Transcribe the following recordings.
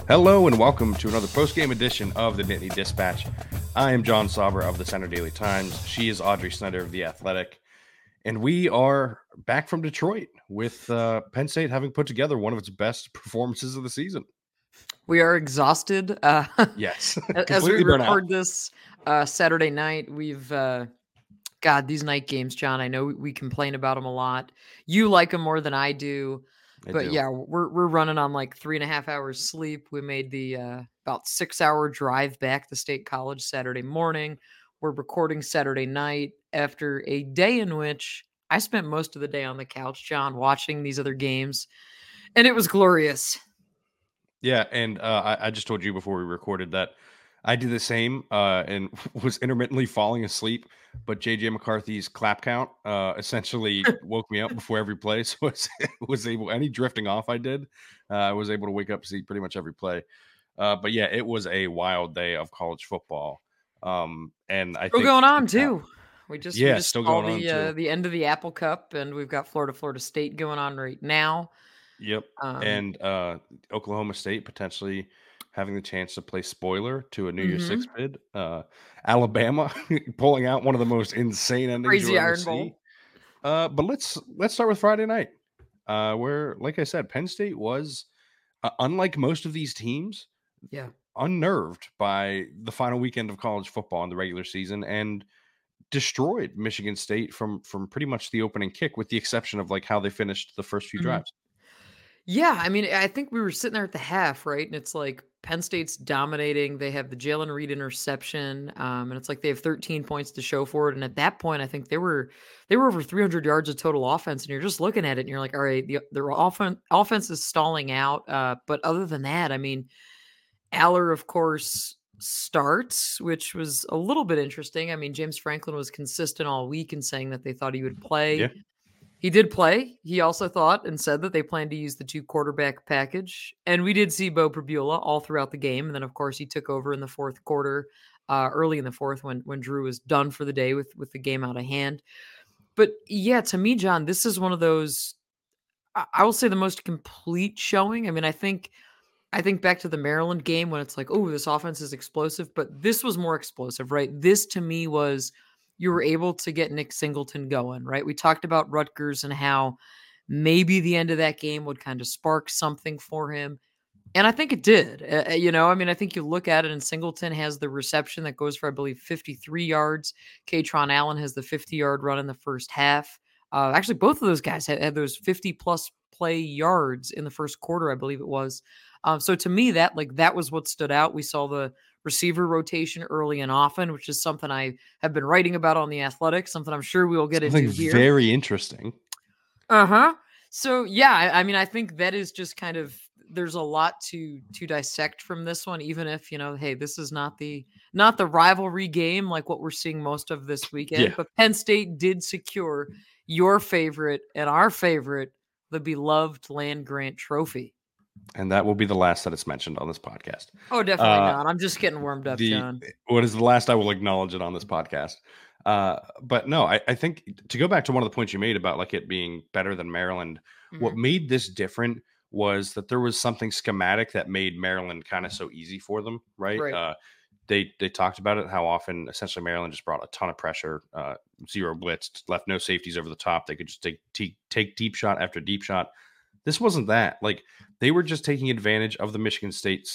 Hello and welcome to another post-game edition of the Nittany Dispatch. I am John Sauber of the Center Daily Times. She is Audrey Snyder of The Athletic. And we are back from Detroit with Penn State having put together one of its best performances of the season. We are exhausted. Yes, As we completely burnt out. record this Saturday night, we've these night games, John. I know we complain about them a lot. You like them more than I do, but yeah, we're running on like 3.5 hours sleep. We made the about 6-hour drive back to State College Saturday morning. We're recording Saturday night after a day in which I spent most of the day on the couch, John, watching these other games, and it was glorious. Yeah, and I just told you before we recorded that I did the same and was intermittently falling asleep, but J.J. McCarthy's clap count essentially woke me up before every play, so I was able, any drifting off I did, I was able to wake up to see pretty much every play. But yeah, it was a wild day of college football. And I Still think going on too. We just still saw going on too. the end of the Apple Cup, and we've got Florida State going on right now. Yep. And Oklahoma State potentially having the chance to play spoiler to a New Year's Six bid. Alabama pulling out one of the most insane endings Crazy you'll ever Iron see. Bowl. But let's start with Friday night, where, like I said, Penn State was, unlike most of these teams, unnerved by the final weekend of college football in the regular season and destroyed Michigan State from pretty much the opening kick, with the exception of like how they finished the first few drives. Yeah, I mean, I think we were sitting there at the half, right? And it's like Penn State's dominating. They have the Jalen Reed interception, and it's like they have 13 points to show for it. And at that point, I think they were over 300 yards of total offense. And you're just looking at it, and you're like, all right, their offense is stalling out. But other than that, I mean, Aller, of course, starts, which was a little bit interesting. I mean, James Franklin was consistent all week in saying that they thought he would play. Yeah. He did play. He also thought and said that they planned to use the 2-quarterback package. And we did see Beau Pribula all throughout the game. And then, of course, he took over in the fourth quarter, early in the fourth when Drew was done for the day with the game out of hand. But yeah, to me, John, this is one of those, I will say, the most complete showing. I mean, I think back to the Maryland game when it's like, oh, this offense is explosive, but this was more explosive, right? This to me was, you were able to get Nick Singleton going, right? We talked about Rutgers and how maybe the end of that game would kind of spark something for him. And I think it did. I mean, I think you look at it and Singleton has the reception that goes for, I believe, 53 yards. Kaytron Allen has the 50-yard run in the first half. Actually, both of those guys had those 50-plus play yards in the first quarter, I believe it was. So to me, that was what stood out. We saw the receiver rotation early and often, which is something I have been writing about on The Athletic, something I'm sure we'll get into here. Very interesting. So yeah, I mean, I think that is just kind of, there's a lot to dissect from this one, even if, hey, this is not the rivalry game like what we're seeing most of this weekend. Yeah. But Penn State did secure your favorite and our favorite, the beloved land-grant trophy. And that will be the last that it's mentioned on this podcast. Oh, definitely not. I'm just getting warmed up, John. What is the last I will acknowledge it on this podcast? But no, I think to go back to one of the points you made about like it being better than Maryland, what made this different was that there was something schematic that made Maryland kind of so easy for them, right? They talked about it, how often essentially Maryland just brought a ton of pressure, zero blitz, left no safeties over the top. They could just take deep shot after deep shot. This wasn't that. Like, they were just taking advantage of the Michigan State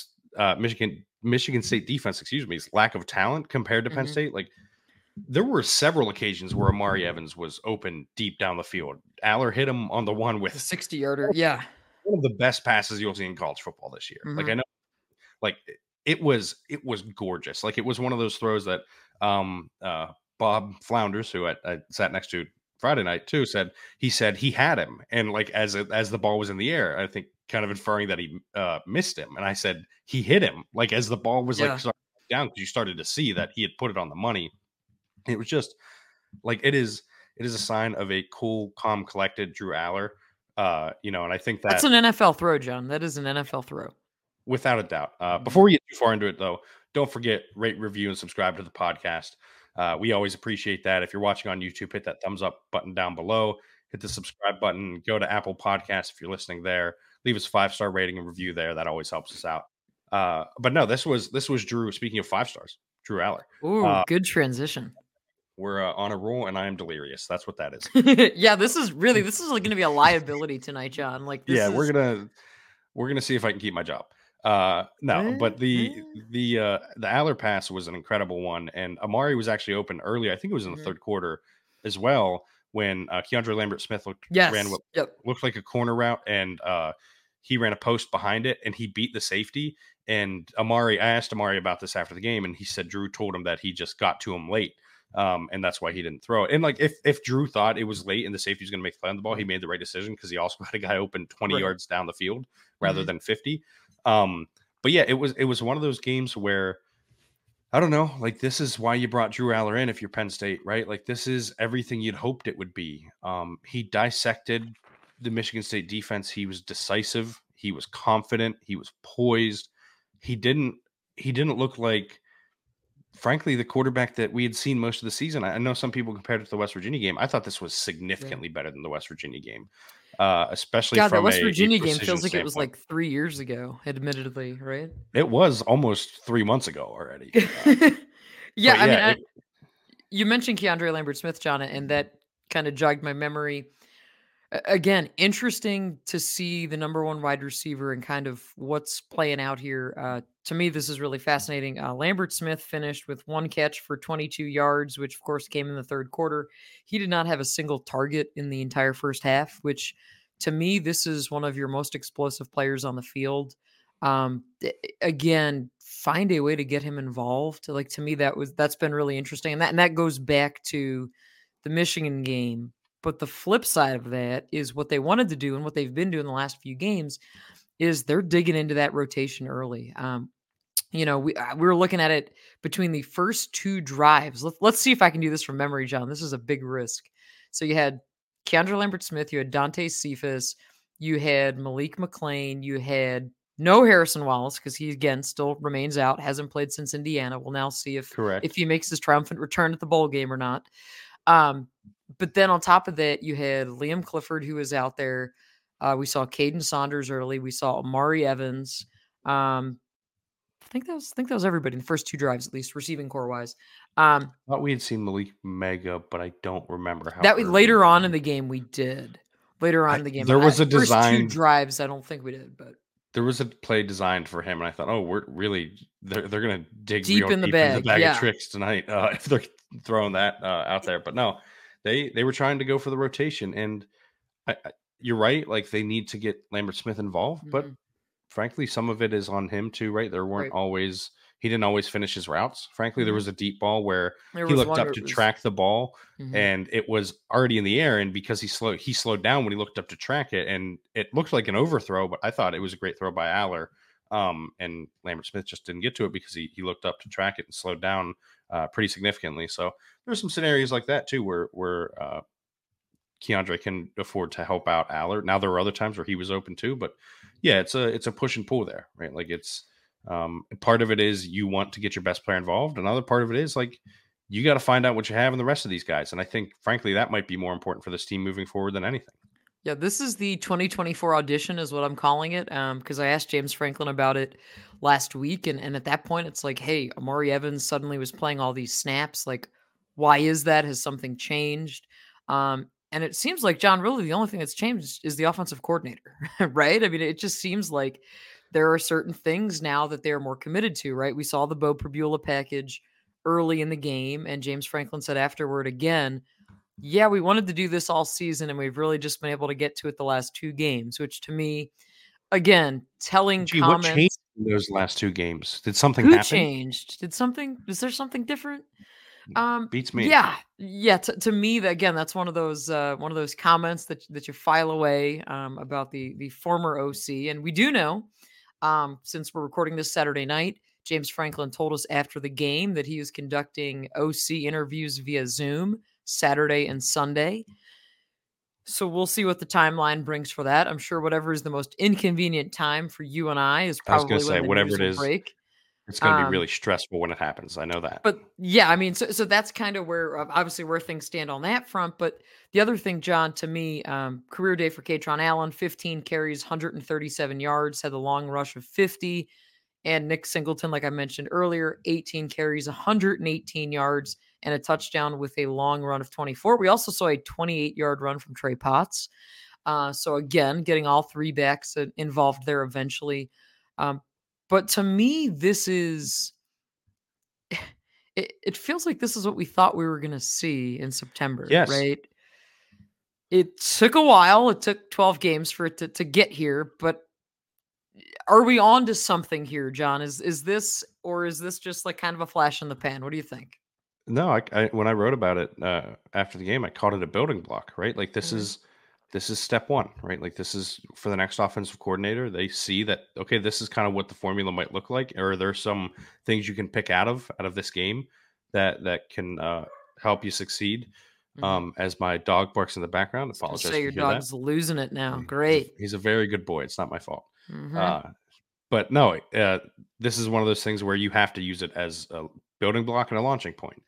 defense, lack of talent compared to Penn State. Like, there were several occasions where Amari Evans was open deep down the field. Aller hit him on the one with a 60-yarder. Yeah. One of the best passes you'll see in college football this year. Like, I know, like, it was gorgeous. Like, it was one of those throws that Bob Flounders, who I sat next to Friday night too, said he had him, and like as the ball was in the air, I think kind of inferring that he missed him, and I said he hit him like as the ball was like down, because you started to see that he had put it on the money. It was just like, it is a sign of a cool, calm, collected Drew Aller, and I think that's an NFL throw, John. That is an NFL throw, without a doubt. Before we get too far into it, though, don't forget, rate, review, and subscribe to the podcast. We always appreciate that. If you're watching on YouTube, hit that thumbs up button down below. Hit the subscribe button. Go to Apple Podcasts if you're listening there. Leave us a 5-star rating and review there. That always helps us out. But no, this was Drew. Speaking of 5 stars, Drew Aller. Ooh, good transition. We're on a roll, and I am delirious. That's what that is. Yeah, this is like going to be a liability tonight, John. Like this Yeah, is we're gonna see if I can keep my job. No, eh, but the eh. the Aller pass was an incredible one, and Amari was actually open early. I think it was in the Mhm. third quarter as well when Keandre Lambert Smith ran Yes. what Yep. looked like a corner route, and he ran a post behind it, and he beat the safety. And I asked Amari about this after the game, and he said Drew told him that he just got to him late. And that's why he didn't throw it. And like if Drew thought it was late and the safety was going to make the play on the ball, he made the right decision because he also had a guy open 20 Right. yards down the field rather Mhm. than 50. But yeah, it was one of those games where I don't know, like this is why you brought Drew Aller in if you're Penn State, right? Like this is everything you'd hoped it would be. He dissected the Michigan State defense. He was decisive. He was confident. He was poised. He didn't he didn't look like frankly the quarterback that we had seen most of the season. I know some people compared it to the West Virginia game. I thought this was Yeah. significantly better than the West Virginia game, especially God, that from West a Virginia game precision feels like it was standpoint. like 3 years ago, admittedly, right? It was almost 3 months ago already. Yeah, But I mean, yeah, you mentioned Keandre Lambert Smith, John, and that kind of jogged my memory. Again, interesting to see the number one wide receiver and kind of what's playing out here. To me, this is really fascinating. Lambert Smith finished with 1 catch for 22 yards, which of course came in the third quarter. He did not have a single target in the entire first half, which to me, this is one of your most explosive players on the field. Again, find a way to get him involved. Like to me, that's been really interesting, and that goes back to the Michigan game. But the flip side of that is what they wanted to do and what they've been doing the last few games is they're digging into that rotation early. We were looking at it between the first 2 drives. Let's see if I can do this from memory, John. This is a big risk. So you had Keandre Lambert Smith, you had Dante Cephas, you had Malik McLean, you had no Harrison Wallace because he again still remains out, hasn't played since Indiana. We'll now see if correct. he makes his triumphant return at the bowl game or not. Um, but then on top of that, you had Liam Clifford who was out there. We saw Caden Saunders early. We saw Amari Evans. I think that was everybody in the first 2 drives, at least receiving core wise. Thought we had seen Malik Mega, but I don't remember how That we early. later on in the game we did. Later on in the game, There was a first 2 design. drives, I don't think we did, but There was a play designed for him, and I thought, oh, we're really they're gonna dig deep real in the deep into the bag, bag of yeah. tricks tonight if they're throwing that out there. But no, they were trying to go for the rotation, and you're right. Like they need to get Lambert Smith involved, but Mhm, frankly, some of it is on him too, right? right. He didn't always finish his routes. Frankly, there Mhm. was a deep ball where There he was looked one up where to it was track the ball mhm, and it was already in the air. And because he slowed down when he looked up to track it, and it looked like an overthrow, but I thought it was a great throw by Aller. And Lambert Smith just didn't get to it because he looked up to track it and slowed down pretty significantly. So there's some scenarios like that too where Keandre can afford to help out Aller. Now there were other times where he was open too, but yeah, it's a push and pull there, right? Like it's part of it is you want to get your best player involved. Another part of it is like you got to find out what you have in the rest of these guys. And I think frankly that might be more important for this team moving forward than anything. yeah, this is the 2024 audition is what I'm calling it, because I asked James Franklin about it last week, and at that point, it's like, "Hey, Amari Evans suddenly was playing all these snaps, like, why is that? Has something changed?" And it seems like, John, really the only thing that's changed is the offensive coordinator, right? I mean, it just seems like there are certain things now that they're more committed to, right? We saw the Bo Prabula package early in the game, and James Franklin said afterward again, yeah, we wanted to do this all season, and we've really just been able to get to it the last 2 games, which to me, again, telling Gee, what changed comments. in those last two games? Did something Who happen? changed? Is there something different? Beats me. Yeah, to me, again, that's one of those comments that you file away, about the former OC, and we do know, since we're recording this Saturday night, James Franklin told us after the game that he is conducting OC interviews via Zoom Saturday and Sunday. So we'll see what the timeline brings for that. I'm sure whatever is the most inconvenient time for you and I is I was gonna probably when say the whatever news it will is, break. it's gonna be Um, really stressful when it happens. I know that. but yeah, I mean, so that's kind of where obviously where things stand on that front. But the other thing, John, to me, career day for Katron Allen, 15 carries, 137 yards, had the long rush of 50. And Nick Singleton, like I mentioned earlier, 18 carries, 118 yards, and a touchdown with a long run of 24. We also saw a 28-yard run from Trey Potts. So again, getting all three backs involved there eventually. But to me, this is it feels like this is what we thought we were going to see in September, Yes. right? It took a while. It took 12 games for it to get here, but are we on to something here, John? Is this, or is this just like kind of a flash in the pan? What do you think? No, I when I wrote about it after the game, I called it a building block, right? Like Mhm. this is step one, right? Like this is for the next offensive coordinator. They see that okay, this is kind of what the formula might look like, or there's some things you can pick out of this game that can help you succeed. Mhm. As my dog barks in the background, Gonna apologize say if your you hear that. dog's losing it now. He's a, Great. he's a very good boy. It's not my fault. Mhm. Uh, but no, this is one of those things where you have to use it as a building block and a launching point.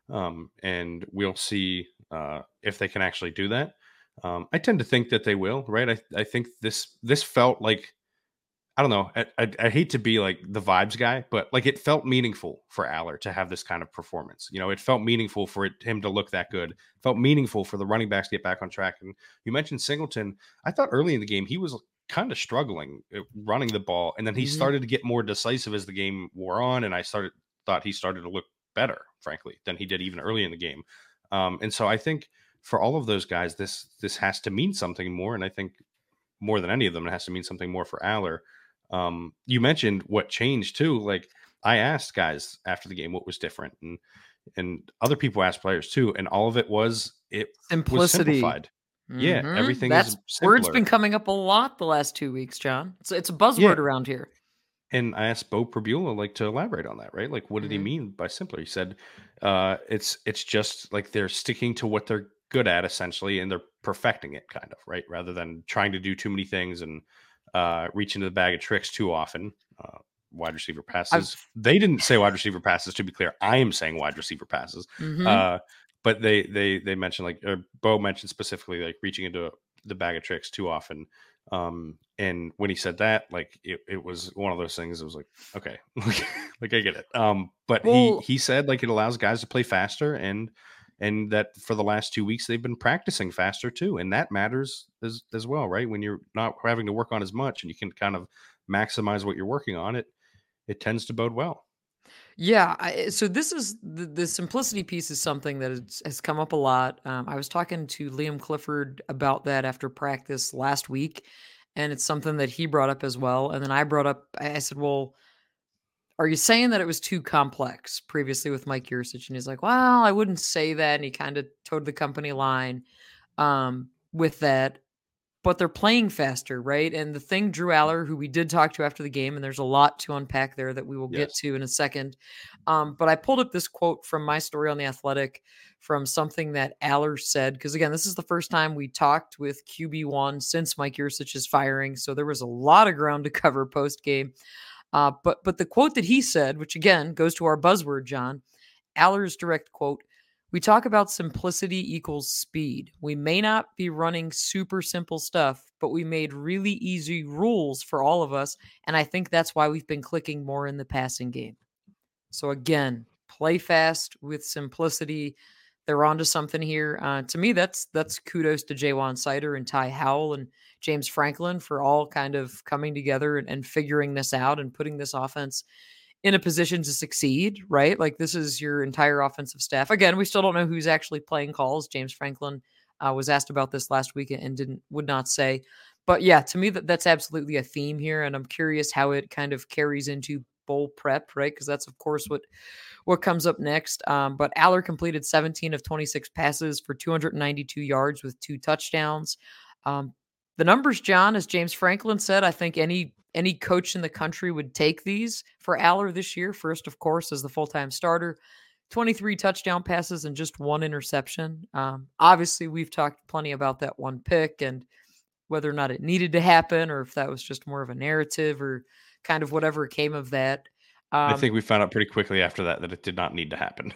And we'll see if they can actually do that. I tend to think that they will, right? I think this felt like I don't know. I hate to be like the vibes guy, but like it felt meaningful for Aller to have this kind of performance. You know, it felt meaningful for him to look that good. It felt meaningful for the running backs to get back on track. And you mentioned Singleton. I thought early in the game he was kind of struggling running the ball, and then he Mhm. started to get more decisive as the game wore on. And I thought he started to look better, frankly, than he did even early in the game. And so I think for all of those guys, this has to mean something more. And I think more than any of them, it has to mean something more for Aller. You mentioned what changed too. Like I asked guys after the game what was different, and other people asked players too, and all of it was Simplicity. simplified. Yeah, Mhm. everything is That's word's been simpler. coming up a lot the last 2 weeks, John. It's a buzzword Yeah, around here. and I asked Bo Prabula like to elaborate on that, right? Like, what did he Mhm. mean by simpler? He said, it's just like they're sticking to what they're good at essentially, and they're perfecting it, kind of, right? Rather than trying to do too many things and reach into the bag of tricks too often. Wide receiver passes. I've They didn't say wide receiver passes. To be clear, I am saying wide receiver passes. Mhm. Uh, but they mentioned like Bo mentioned specifically like reaching into the bag of tricks too often. And when he said that, like it was one of those things. It was like, okay, like I get it. But Well, he said like it allows guys to play faster, and that for the last 2 weeks they've been practicing faster too, and that matters as well, right? When you're not having to work on as much and you can kind of maximize what you're working on, it tends to bode well. yeah, so this is the simplicity piece is something that has come up a lot. I was talking to Liam Clifford about that after practice last week, and it's something that he brought up as well. And then I brought up, I said, "Well, are you saying that it was too complex previously with Mike Yursich?" And he's like, "Well, I wouldn't say that." And he kind of towed the company line with that. But they're playing faster, right? And the thing, Drew Aller, who we did talk to after the game, and there's a lot to unpack there that we will get Yes. to in a second. But I pulled up this quote from my story on The Athletic from something that Aller said, because again, this is the first time we talked with QB1 since Mike Yursich's firing. So there was a lot of ground to cover post game. But the quote that he said, which again goes to our buzzword, John, Aller's direct quote: "We talk about simplicity equals speed. We may not be running super simple stuff, but we made really easy rules for all of us. And I think that's why we've been clicking more in the passing game." So again, play fast with simplicity. They're onto something here. To me, that's kudos to Jaywan Sider and Ty Howell and James Franklin for all kind of coming together and figuring this out and putting this offense in a position to succeed, right? Like this is your entire offensive staff. Again, we still don't know who's actually playing calls. James Franklin was asked about this last week and didn't would not say. But yeah, to me that's absolutely a theme here, and I'm curious how it kind of carries into bowl prep, right? Because that's of course what comes up next. But Aller completed 17 of 26 passes for 292 yards with 2 touchdowns. Um, the numbers, John, as James Franklin said, I think any coach in the country would take these for Aller this year. First, of course, as the full-time starter, 23 touchdown passes and just 1 interception. Obviously, we've talked plenty about that one pick and whether or not it needed to happen or if that was just more of a narrative or kind of whatever came of that. I Um, think we found out pretty quickly after that it did not need to happen.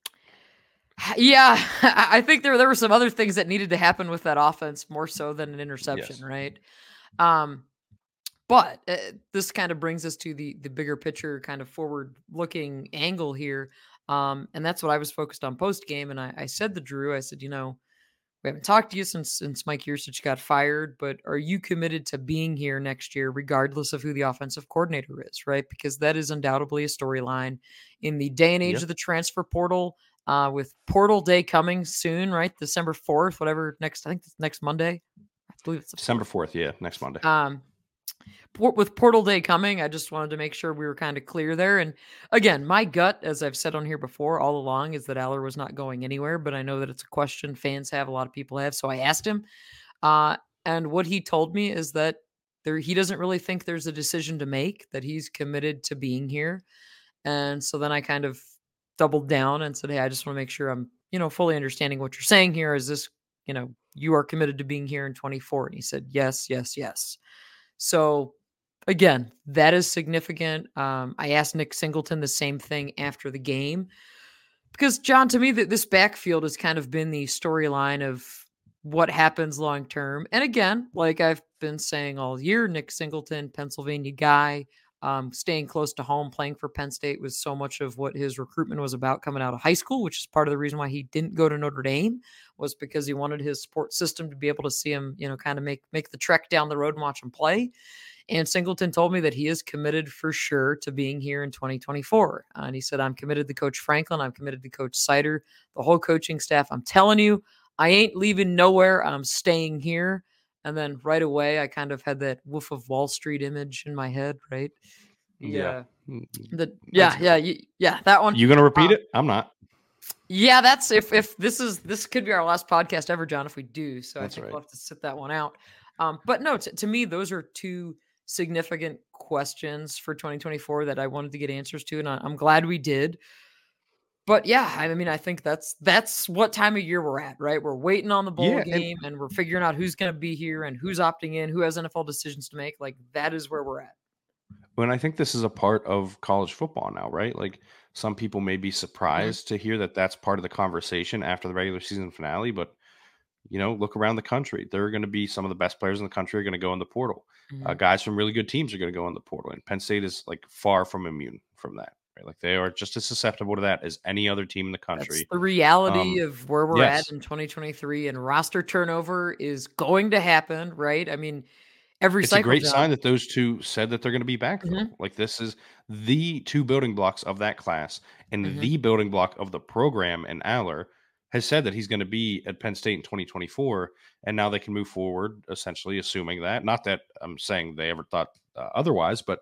Yeah, I think there were some other things that needed to happen with that offense more so than an interception, Yes. right? Um, But this kind of brings us to the bigger picture, kind of forward looking angle here. And that's what I was focused on post game. And I said to Drew, I said, we haven't talked to you since Mike Yurcich got fired, but are you committed to being here next year, regardless of who the offensive coordinator is, right? Because that is undoubtedly a storyline in the day and age of the transfer portal, with portal day coming soon, right? December 4th, whatever I think it's next Monday. I believe it's December 4th. Yeah, next Monday. With portal day coming, I just wanted to make sure we were kind of clear there. And again, my gut, as I've said on here before all along, is that Aller was not going anywhere, but I know that it's a question fans have, a lot of people have. So I asked him, and what he told me is that he doesn't really think there's a decision to make, that he's committed to being here. And so then I kind of doubled down and said, hey, I just want to make sure I'm, fully understanding what you're saying here. Is this, you are committed to being here in 24? And he said, yes, yes, yes. So again, that is significant. I asked Nick Singleton the same thing after the game because, John, to me, that this backfield has kind of been the storyline of what happens long term. And again, like I've been saying all year, Nick Singleton, Pennsylvania guy, staying close to home, playing for Penn State was so much of what his recruitment was about coming out of high school, which is part of the reason why he didn't go to Notre Dame, was because he wanted his support system to be able to see him, kind of make the trek down the road and watch him play. And Singleton told me that he is committed for sure to being here in 2024. And he said, I'm committed to Coach Franklin. I'm committed to Coach Sider, the whole coaching staff. I'm telling you, I ain't leaving nowhere. I'm staying here. And then right away, I kind of had that Wolf of Wall Street image in my head, right? Yeah. That one. You going to repeat it? I'm not. Yeah, that's if this could be our last podcast ever, John, if we do. So that's I think right. we'll have to sit that one out. But no, to me, those are two significant questions for 2024 that I wanted to get answers to, and I'm glad we did. But yeah, I mean, I think that's what time of year we're at, right? We're waiting on the bowl game, and we're figuring out who's going to be here and who's opting in, who has NFL decisions to make. Like, that is where we're at. And I think this is a part of college football now, right? Like, some people may be surprised to hear that that's part of the conversation after the regular season finale, but look around the country. There are going to be some of the best players in the country are going to go in the portal. Guys from really good teams are going to go in the portal, and Penn State is like far from immune from that. Right? Like, they are just as susceptible to that as any other team in the country. That's the reality of where we're at in 2023, and roster turnover is going to happen, right? I mean, every it's a great sign that those two said that they're going to be back. Like, this is the two building blocks of that class, and the building block of the program. And Aller has said that he's going to be at Penn State in 2024, and now they can move forward, essentially assuming that. Not that I'm saying they ever thought otherwise, but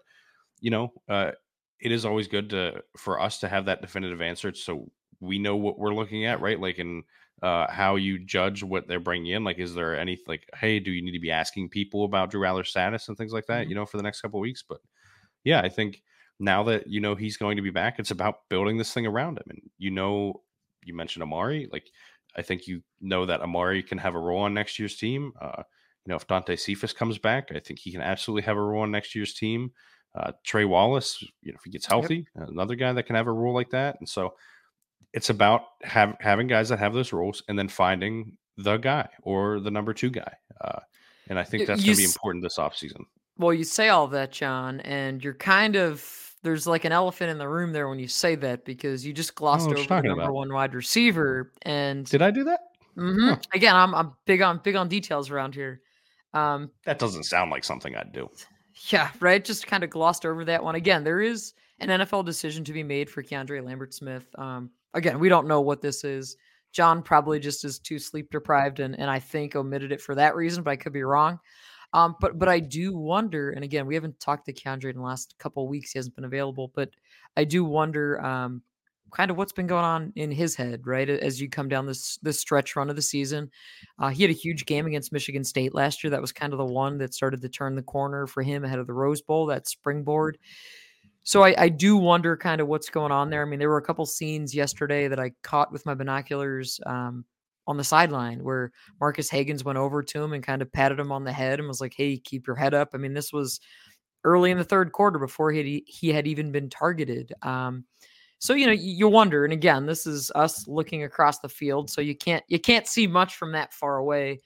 it is always good for us to have that definitive answer, so we know what we're looking at, right? Like, in how you judge what they're bringing in. Like, is there any, like, hey, do you need to be asking people about Drew Allar's status and things like that, for the next couple of weeks? But yeah, I think now that he's going to be back, it's about building this thing around him. And you mentioned Amari. Like, I think that Amari can have a role on next year's team. If Dante Cephas comes back, I think he can absolutely have a role on next year's team. Trey Wallace, if he gets healthy, another guy that can have a role like that. And so it's about having guys that have those roles and then finding the guy or the number two guy. And I think that's going to be important this offseason. Well, you say all that, John, and you're kind of, there's like an elephant in the room there when you say that, because you just glossed over the number one wide receiver. And did I do that? Again, I'm big on details around here. That doesn't sound like something I'd do. Yeah, right. Just kind of glossed over that one. Again, there is an NFL decision to be made for Keandre Lambert-Smith. Again, we don't know what this is. John probably just is too sleep deprived and I think omitted it for that reason, but I could be wrong. But I do wonder, and again, we haven't talked to Keandre in the last couple of weeks. He hasn't been available, but I do wonder kind of what's been going on in his head, right? As you come down this stretch run of the season. He had a huge game against Michigan State last year. That was kind of the one that started to turn the corner for him ahead of the Rose Bowl, that springboard. So I do wonder kind of what's going on there. I mean, there were a couple scenes yesterday that I caught with my binoculars on the sideline where Marcus Hagans went over to him and kind of patted him on the head and was like, hey, keep your head up. I mean, this was early in the third quarter before he had even been targeted. So, you wonder, and again, this is us looking across the field, so you can't see much from that far away.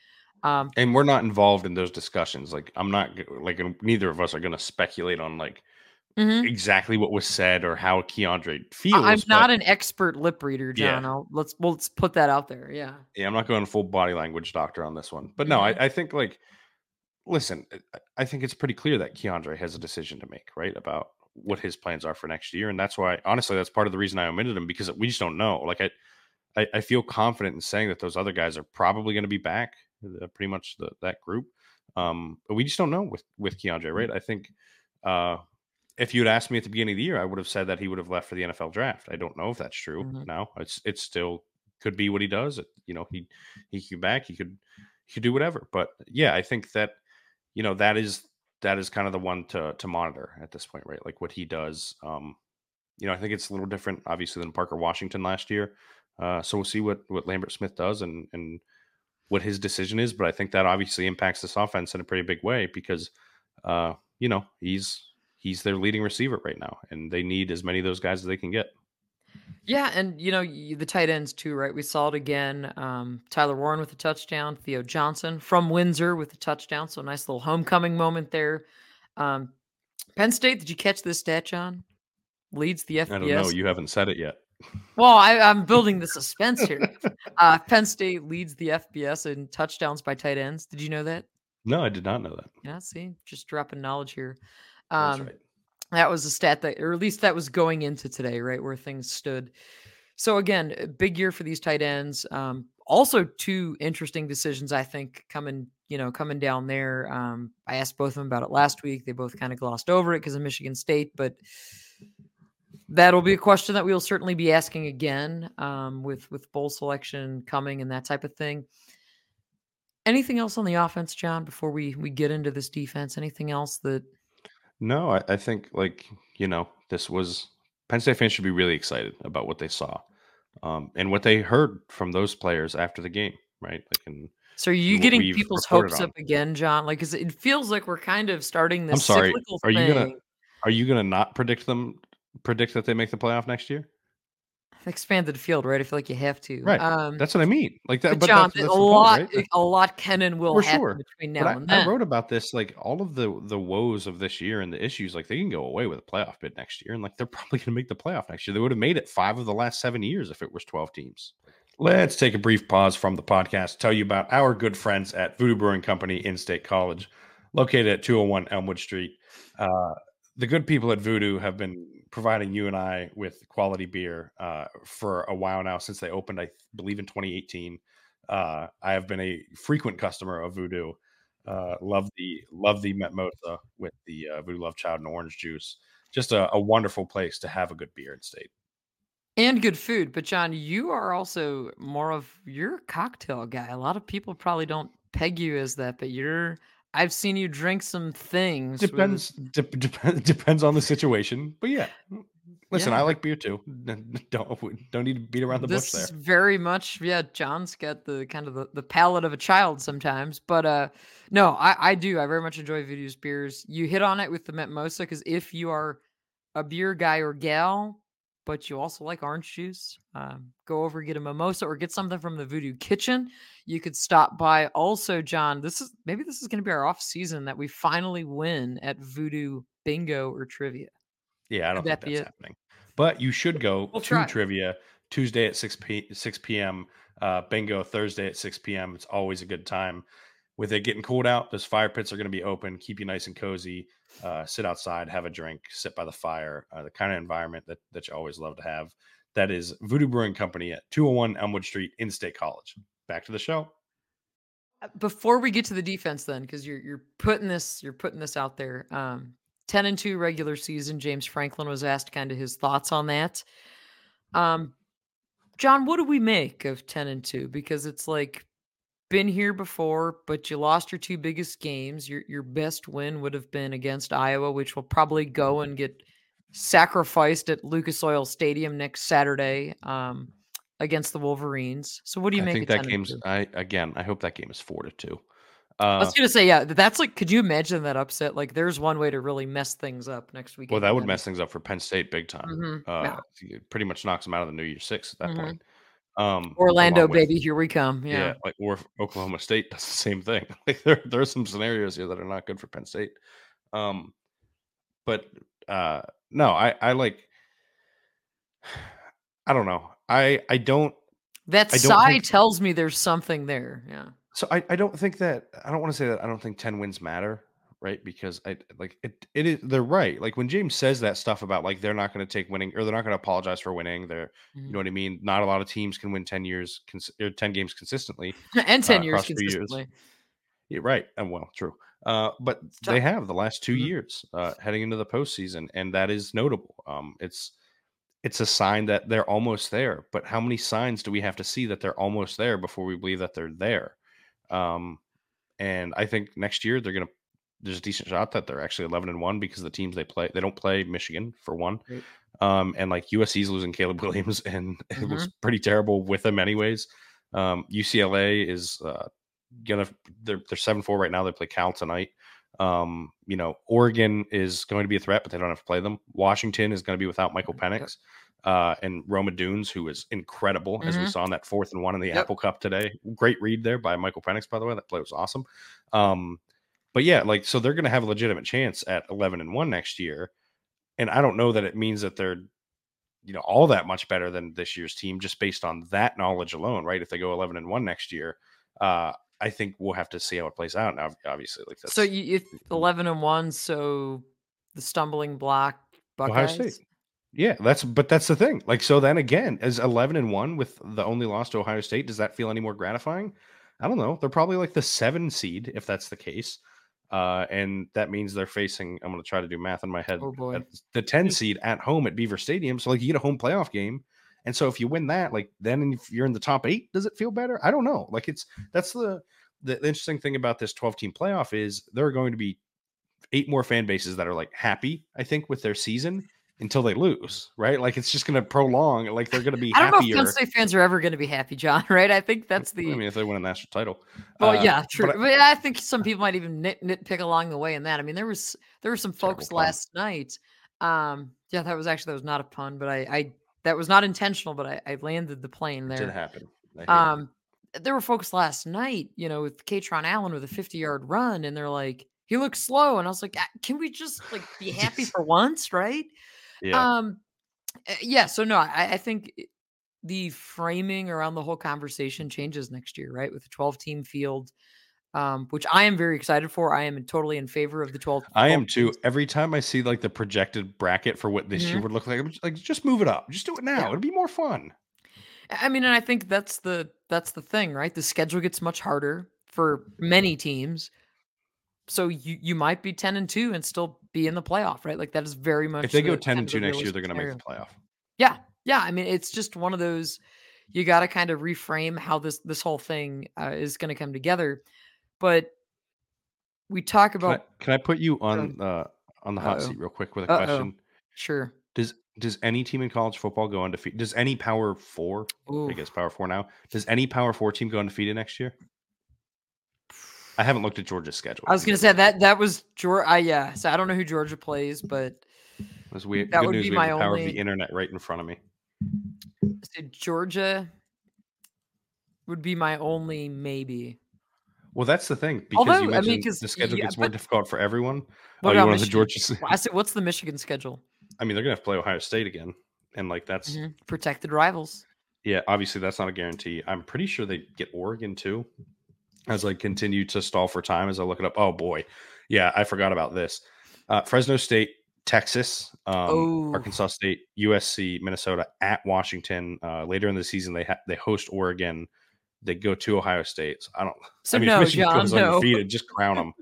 And we're not involved in those discussions. Like, I'm not like neither of us are going to speculate on like Mhm. exactly what was said or how Keandre I'm feels. But not an expert lip reader, yeah, John. Let's put that out there. Yeah. yeah, I'm not going full body language doctor on this one. But no, Mhm. I think like, listen, I think it's pretty clear that Keandre has a decision to make, right, about what his plans are for next year. And that's why, honestly, that's part of the reason I omitted him, because we just don't know. Like, I feel confident in saying that those other guys are probably going to be back, pretty much that group. But we just don't know with Keandre, right? I think uh, if you'd asked me at the beginning of the year, I would have said that he would have left for the NFL draft. I don't know if that's true Mhm. now. It's still could be what he does. He could back. He could do whatever. But yeah, I think that that is kind of the one to monitor at this point, right? Like what he does. I think it's a little different, obviously, than Parker Washington last year. So we'll see what Lambert Smith does and what his decision is. But I think that obviously impacts this offense in a pretty big way because, he's their leading receiver right now, and they need as many of those guys as they can get. Yeah, and the tight ends too, right? We saw it again. Tyler Warren with a touchdown, Theo Johnson from Windsor with a touchdown. So nice little homecoming moment there. Um, Penn State, did you catch this stat, John? Leads the I don't know. FBS. You haven't said it yet. Well, I'm building the suspense here. Penn State leads the FBS in touchdowns by tight ends. Did you know that? No, I did not know that. Yeah, see, just dropping knowledge here. That's Um, right. that was a stat that, or at least that was going into today, right, where things stood. So again, a big year for these tight ends. Also, two interesting decisions I think coming down there. I asked both of them about it last week. They both kind of glossed over it because of Michigan State, but that'll be a question that we'll certainly be asking again with bowl selection coming and that type of thing. Anything else on the offense, John? Before we get into this defense, anything else that? No, I think like this was Penn State fans should be really excited about what they saw, and what they heard from those players after the game, right? Like So are you and what getting we've people's reported hopes up on. again, John? Like, 'cause it feels like we're kind of starting I'm this sorry. cyclical Are you gonna thing. are you gonna not predict that they make the playoff next year? Expanded field, right? I feel like you have to. Right. That's what I mean. Like that, But but John, that's the point, right? a lot can and will For happen sure. between But now I, and I then. wrote about this, like all of the woes of this year and the issues, like they can go away with a playoff bid next year, and like they're probably going to make the playoff next year. They would have made it 5 of the last 7 years if it was 12 teams. Let's take a brief pause from the podcast to tell you about our good friends at Voodoo Brewing Company in State College, located at 201 Elmwood Street. The good people at Voodoo have been providing you and I with quality beer for a while now, since they opened, I believe, in 2018. I have been a frequent customer of Voodoo. Love the Metmosa with the Voodoo Love Child and orange juice. Just a wonderful place to have a good beer in state. And good food. But John, you are also you're a cocktail guy. A lot of people probably don't peg you as that, but I've seen you drink some things with. Depends on the situation, but yeah. Listen, I Yeah, like beer too. Don't need to beat around the bush this there. is very much, yeah, John's got the kind of the palate of a child sometimes. But no, I do. I very much enjoy Voodoo's beers. You hit on it with the Metmosa, because if you are a beer guy or gal, but you also like orange juice, go over, get a mimosa, or get something from the Voodoo Kitchen. You could stop by. Also, John, this is going to be our off season that we finally win at Voodoo Bingo or Trivia. Yeah, I Could don't think that be that's it? happening. But you should go We'll to try. trivia Tuesday at 6 p.m. Bingo Thursday at 6 p.m. It's always a good time. With it getting cold out, those fire pits are going to be open. Keep you nice and cozy. Sit outside, have a drink, sit by the fire. The kind of environment that you always love to have. That is Voodoo Brewing Company at 201 Elmwood Street in State College. Back to the show. Before we get to the defense, then, because you're putting this out there. 10-2 regular season. James Franklin was asked kind of his thoughts on that. John, what do we make of 10-2? Because it's like, been here before, but you lost your two biggest games. Your best win would have been against Iowa, which will probably go and get sacrificed at Lucas Oil Stadium next Saturday against the Wolverines. So what do you I make think of that 10 and game's. 2? I hope that game is 4-2. I was gonna say, yeah, that's like, could you imagine that upset? Like, there's one way to really mess things up next Well, weekend. that And would then, mess things up for Penn State big time. yeah. It pretty much knocks them out of the New Year Six at that Hmm. point. Orlando, along with baby, here we come. Yeah. like or if Oklahoma State does the same thing. Like there are some scenarios here that are not good for Penn State. Um, but no, I like I don't know. That I don't sigh think tells me there's something there. Yeah. so. I don't think that I don't want to say that I don't think 10 wins matter, right? Because I like it is they're right. Like when James says that stuff about like they're not going to take winning or they're not going to apologize for winning. You know Mhm. what I mean? Not a lot of teams can win 10 games consistently And 10 years across 3 years. consistently. Yeah, right. Well, true. But It's they tough. have the last 2 Mhm. years heading into the postseason, and that is notable. It's a sign that they're almost there. But how many signs do we have to see that they're almost there before we believe that they're there? Um, and I think next year there's a decent shot that they're actually 11-1 because the teams they don't play Michigan for one. Right. And like USC's losing Caleb Williams, and it looks Mhm. pretty terrible with them anyways. UCLA is gonna they're 7-4 right now. They play Cal tonight. Oregon is going to be a threat, but they don't have to play them. Washington is going to be without Michael Yep. Penix. And Roma Dunes, who is incredible, as we Mhm. saw in that 4th-1 in the Yep. Apple Cup today. Great read there by Michael Penix, by the way. That play was awesome. But yeah, like so they're going to have a legitimate chance at 11-1 next year, and I don't know that it means that they're all that much better than this year's team just based on that knowledge alone, right? If they go 11-1 next year, I think we'll have to see how it plays out. Now, obviously, like So that's you if 11-1, so the stumbling block Ohio State. Buckeyes? Yeah, that's the thing. Like, so then again, as 11-1 with the only loss to Ohio State, does that feel any more gratifying? I don't know. They're probably like the 7 seed if that's the case. And that means they're facing, I'm going to try to do math in my head, Oh boy. at the 10 seed at home at Beaver Stadium. So, like, you get a home playoff game. And so, if you win that, like, then if you're in the top 8, does it feel better? I don't know. Like, that's the interesting thing about this 12-team playoff is there are going to be 8 more fan bases that are like happy, I think, with their season until they lose, right? Like it's just going to prolong. Like they're going to be I don't know if Penn happier. State fans are ever gonna be happy, John, right? I think that's I the mean, if they win a national title, well, yeah, true. but But I think some people might even nitpick along the way in that. I mean, there were some terrible folks pun. last night. Yeah, that was not a pun, but I that was not intentional, but I landed the plane It did there. happen. I hate it. Um, there were folks last night, with Katron Allen with a 50-yard run, and they're like, he looks slow, and I was like, can we just like be happy for once, right? Yeah, Um, yeah. So no, I think the framing around the whole conversation changes next year, right? With the 12-team field, which I am very excited for. I am totally in favor of the 12, I 12 am too. teams. Every time I see like the projected bracket for what this year Mhm. would look like, I'm like, just move it up. Just do it now. Yeah. It'll be more fun. I mean, and I think that's the thing, right? The schedule gets much harder for many teams. So you might be 10-2 and still be in the playoff, right? Like that is very If much they go the ten kind and of the two next year, they're realistic going to make the scenario. playoff. Yeah. Yeah. I mean, it's just one of those you got to kind of reframe how this whole thing is going to come together. But we talk Can I about can I put you go ahead. on the hot Uh-oh. seat real quick with a Uh-oh. question? Sure. Does any team in college football go undefeated? Does any Power Four? I Ooh. guess Power Four now. Does any Power Four team go undefeated next year? I haven't looked at Georgia's schedule. I was gonna say that was Georgia. Yeah, so I don't know who Georgia plays, but That's weird. that Good would news. be We have my the power of the only. internet right in front of me. So Georgia would be my only maybe. Well, that's the thing because you Although I mean, mentioned because the schedule yeah, gets more but difficult for everyone. Oh, what you about wanted the Michigan? Georgia? Well, I said, what's the Michigan schedule? I mean, they're gonna have to play Ohio State again, and like that's Protected rivals. yeah. Obviously, that's not a guarantee. I'm pretty sure they get Oregon too. As I continue to stall for time as I look it up. Oh boy, yeah, I forgot about this. Fresno State, Texas, Oh, Arkansas State, USC, Minnesota at Washington. Later in the season, they host Oregon. They go to Ohio State. So I don't. so I mean, if no, Michigan John, goes no. undefeated, just crown them.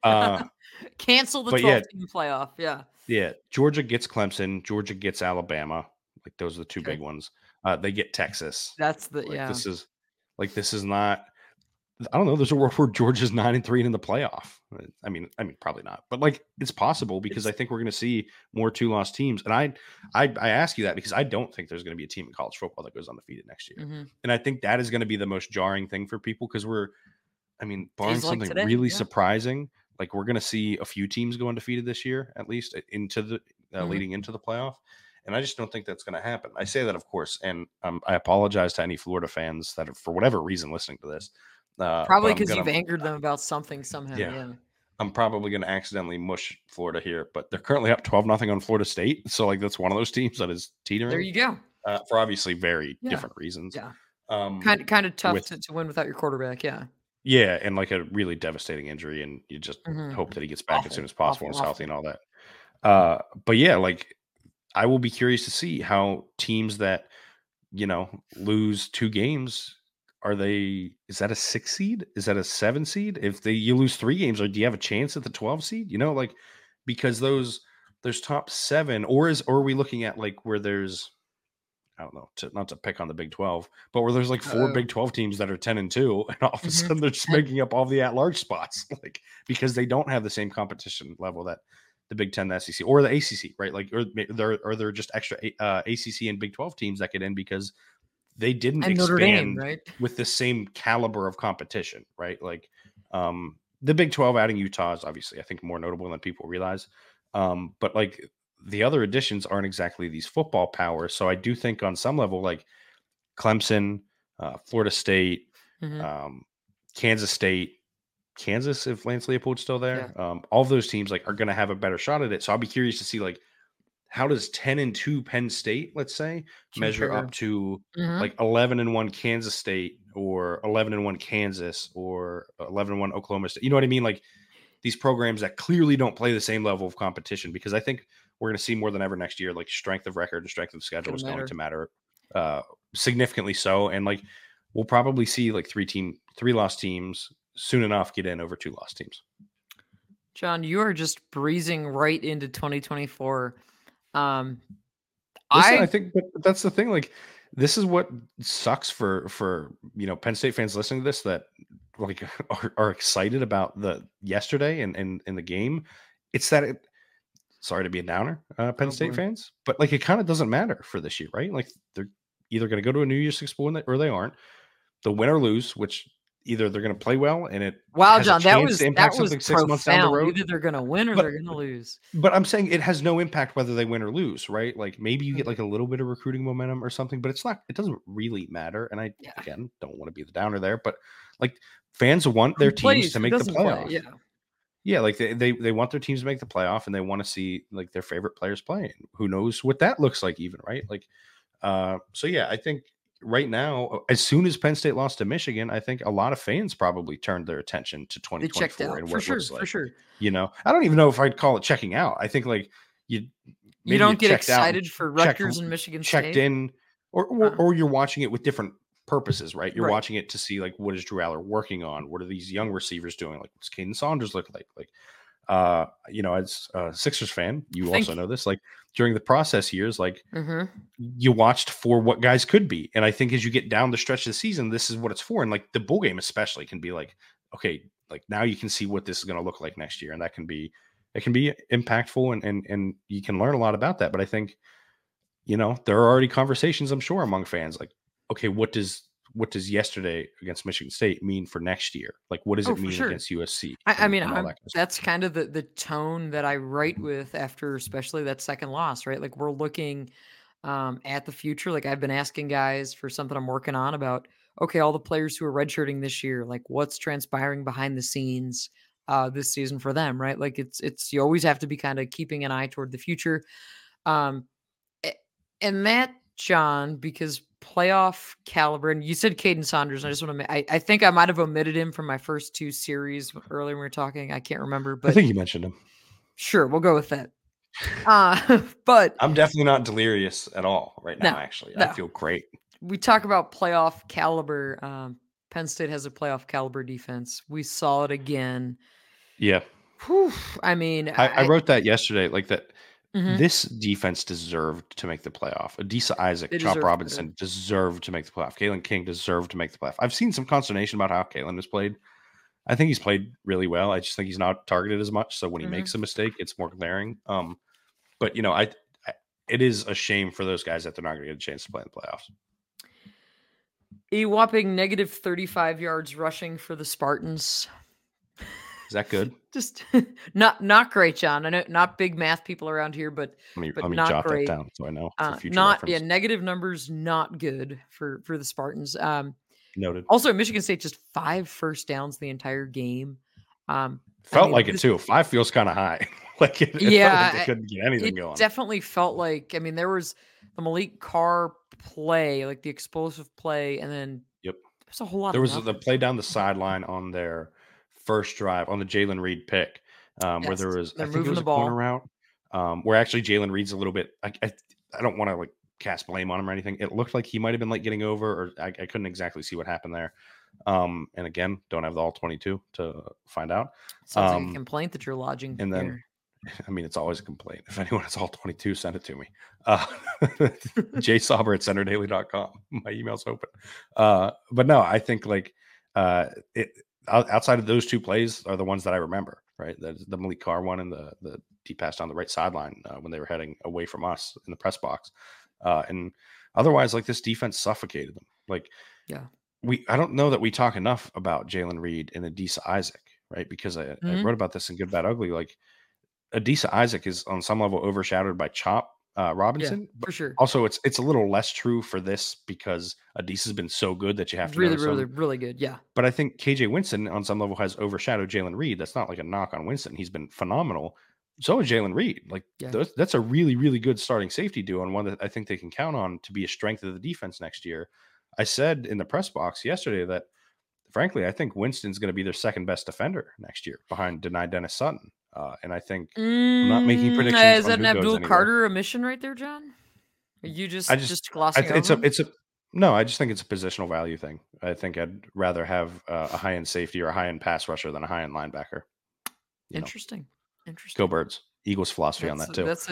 Cancel the But yeah, 12-team playoff. Yeah. yeah. Georgia gets Clemson. Georgia gets Alabama. Like those are the two Okay. big ones. They get Texas. That's the Like yeah. this is not. I don't know. There's a world where Georgia's 9-3 and in the playoff. I mean, probably not, but like it's possible because It's I think we're going to see more 2-loss teams. And I ask you that because I don't think there's going to be a team in college football that goes undefeated next year. mhm. And I think that is going to be the most jarring thing for people because barring Days like something today. really Yeah. surprising, like we're going to see a few teams go undefeated this year, at least into the Mhm. leading into the playoff. And I just don't think that's going to happen. I say that, of course, and I apologize to any Florida fans that are, for whatever reason, listening to this. But Probably I'm because gonna, you've angered them about something somehow. yeah, Yeah. I'm probably going to accidentally mush Florida here, but they're currently up 12-0 on Florida State. So like that's one of those teams that is There teetering you go. for obviously very Yeah. different reasons. Yeah. Um, Kind of tough with to win without your quarterback. Yeah. Yeah, and like a really devastating injury, and you just Mhm. hope that he gets back as soon Awful, as possible and awful, is healthy awful. and all that. But yeah, like I will be curious to see how teams that lose 2 games, is that a 6 seed? Is that a 7 seed? If you lose 3 games, or do you have a chance at the 12 seed? Like because those top seven, or are we looking at like where there's, I don't know, not to pick on the Big 12, but where there's like four Uh-oh. Big 12 teams that are 10-2, and all of a Mhm. sudden they're just And making up all the at-large spots, like because they don't have the same competition level that the Big 10, the SEC, or the ACC, right? Like, or they're just extra ACC and Big 12 teams that get in because they didn't Notre Dame, expand right? with the same caliber of competition, right? Like, the Big 12 adding Utah is obviously, I think, more notable than people realize. But like the other additions aren't exactly these football powers. So I do think on some level, like Clemson, Florida State, Mhm. um, Kansas State, Kansas, if Lance Leopold's still Yeah. there, all of those teams like are going to have a better shot at it. So I'll be curious to see like how does 10-2 Penn State, let's say, measure Compare. up to Mhm. like 11-1 Kansas State, or 11-1 Kansas, or 11-1 Oklahoma State? You know what I mean? Like these programs that clearly don't play the same level of competition, because I think we're going to see more than ever next year, like strength of record and strength of schedule Gonna is going to matter. matter uh, significantly so. And like we'll probably see like 3 loss teams soon enough get in over 2 loss teams. John, you are just breezing right into 2024. Um, Listen, I I think, but that's the thing. Like, this is what sucks for Penn State fans listening to this, that like are excited about the yesterday and in the game. It's that it. Sorry to be a downer, Penn oh State boy. fans, but like it kind of doesn't matter for this year, right? Like they're either going to go to a New Year's Six bowl or they aren't. They'll win or lose, which either they're going to play well and it Wow, has a John, that chance to was impact that was something 6 months down the profound. road. Either they're gonna win or But they're gonna lose. but I'm saying it has no impact whether they win or lose, right? Like maybe you get Mhm. like a little bit of recruiting momentum or something, but it doesn't really matter. And I, Yeah. again, don't want to be the downer there, but like fans want their Who teams plays? to Who make the doesn't play? playoff. Yeah. Yeah, like they want their teams to make the playoff, and they want to see like their favorite players playing. Who knows what that looks like even, right? Like so yeah, I think right now, as soon as Penn State lost to Michigan, I think a lot of fans probably turned their attention to They checked 2024 out and for what it sure, looks for like. sure. I don't even know if I'd call it checking out. I think like you You maybe you don't get checked out and excited for checked Rutgers and Michigan checked State? in, Uh, or you're watching it with different purposes, right? You're right. watching it to see like what is Drew Aller working on? What are these young receivers doing? Like what's Caden Saunders look like? Like as a Sixers fan, I you also think know this. Like during the process years, like mhm. you watched for what guys could be. And I think as you get down the stretch of the season, this is what it's for. And like the bowl game especially can be like, okay, like now you can see what this is going to look like next year. And it can be impactful, and you can learn a lot about that. But I think, there are already conversations, I'm sure, among fans, like, okay, what does yesterday against Michigan State mean for next year? Like, what does Oh, it for mean sure. against USC I mean, and all that kind of stuff? that's kind of the tone that I write with after especially that second loss, right? Like we're looking at the future. Like I've been asking guys for something I'm working on about, okay, all the players who are redshirting this year, like what's transpiring behind the scenes this season for them, right? Like it's you always have to be kind of keeping an eye toward the future. Um a- and that, John, because playoff caliber, and you said Caden Saunders. I just want to, I think I might have omitted him from my first two series earlier when we were talking. I can't remember, I but think you mentioned him. sure, we'll go with that. But I'm definitely not delirious at all right now, no, actually. I no, feel great. we talk about playoff caliber. Penn State has a playoff caliber defense. We saw it again. Yeah. Whew, I mean, I wrote that yesterday, like that mhm, this defense deserved to make the playoff. Adisa Isaac, they Chop deserve better. Robinson deserved to make the playoff. Kalen King deserved to make the playoff. I've seen some consternation about how Kalen has played. I think he's played really well. I just think he's not targeted as much. So when he Mhm. makes a mistake, it's more glaring. But I it is a shame for those guys that they're not going to get a chance to play in the playoffs. A whopping negative 35 yards rushing for the Spartans. Is that good? Just not great, John. I know not big math people around here, but Let me not jot that great. down so I know for future Not reference. negative numbers, not good for the Spartans. Noted. Also, Michigan State just 5 first downs the entire game. Felt like it too. 5 feels kind of high. Like it felt like they couldn't get anything going. It definitely felt like, I mean, there was the Malik Carr play, like the explosive play, and then there's a whole lot. There was the play down the sideline on their first drive on the Jalen Reed pick, where there was, I think it was a corner route, where actually Jalen Reed's a little bit. I don't want to like cast blame on him or anything. It looked like he might have been like getting over, or I couldn't exactly see what happened there. And again, don't have the all 22 to find out. Sounds like a complaint that you're lodging. And then, I mean, it's always a complaint. If anyone has all 22, send it to me. jsauber@centerdaily.com. My email's open. But no, I think like outside of those 2 plays are the ones that I remember, right? The Malik Carr one and the deep pass down the right sideline when they were heading away from us in the press box. And otherwise, like this defense suffocated them. Like, I don't know that we talk enough about Jalen Reed and Adisa Isaac, right? Because I wrote about this in Good, Bad, Ugly. Like Adisa Isaac is on some level overshadowed by Chop Robinson. For sure. Also, it's a little less true for this because Adisa's been so good that you have to really good. Yeah. But I think KJ Winston on some level has overshadowed Jalen Reed. That's not like a knock on Winston. He's been phenomenal. So is Jalen Reed. Like that's a really, really good starting safety duo, and one that I think they can count on to be a strength of the defense next year. I said in the press box yesterday that, frankly, I think Winston's going to be their second best defender next year behind Dennis Sutton. And I think I'm not making predictions. Is that an Abdul Carter omission right there, John? Are you just glossing over? No, I just think it's a positional value thing. I think I'd rather have a high-end safety or a high-end pass rusher than a high-end linebacker. Interesting. Go Birds. Eagles philosophy on that too. That's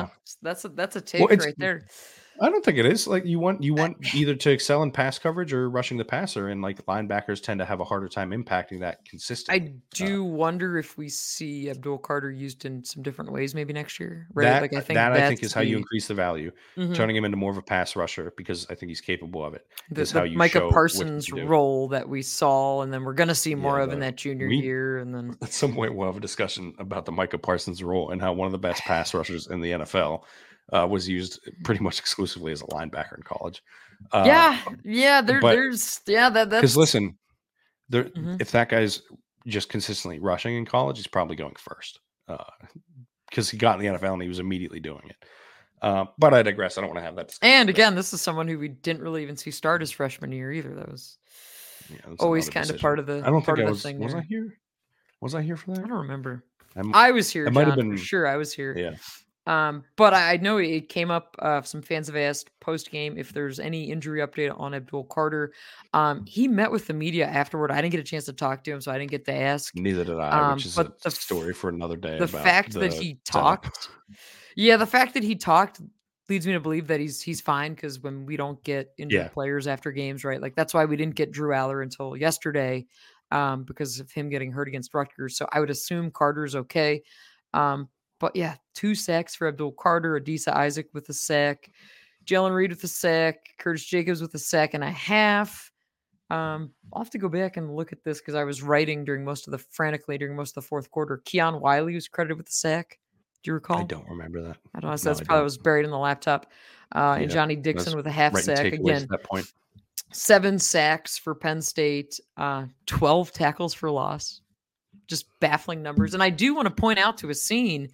a take right there. I don't think it is. Like you want either to excel in pass coverage or rushing the passer, and like linebackers tend to have a harder time impacting that consistently. I do wonder if we see Abdul Carter used in some different ways maybe next year. Right? I think is how you increase the value, turning him into more of a pass rusher because I think he's capable of it. The Micah Parsons role that we saw, and then we're going to see more of in that junior year. And then at some point we'll have a discussion about the Micah Parsons role and how one of the best pass rushers in the NFL was used pretty much exclusively as a linebacker in college. That's because listen, if that guy's just consistently rushing in college, he's probably going first because he got in the NFL and he was immediately doing it. But I digress. I don't want to have that discussion. And again, this is someone who we didn't really even see start his freshman year either. That was always kind of part of the. I don't think I was. Was I here? Was I here for that? I don't remember. I was here. John, for sure. I was here. Yeah. But I know it came up. Some fans have asked post game if there's any injury update on Abdul Carter. He met with the media afterward. I didn't get a chance to talk to him, so I didn't get to ask. Neither did I, which is a story for another day. The fact that he talked, the fact that he talked leads me to believe that he's fine because when we don't get injured players after games, right? Like that's why we didn't get Drew Aller until yesterday, because of him getting hurt against Rutgers. So I would assume Carter's okay. But yeah, 2 sacks for Abdul Carter, Adisa Isaac with a sack, Jalen Reed with a sack, Curtis Jacobs with a sack and a half. I'll have to go back and look at this because I was writing during most of the fourth quarter. Keon Wiley was credited with the sack. Do you recall? I don't remember that. I don't know. So that's probably was buried in the laptop. And Johnny Dixon with a half sack again. At that point. 7 sacks for Penn State, 12 tackles for loss. Just baffling numbers. And I do want to point out to a scene.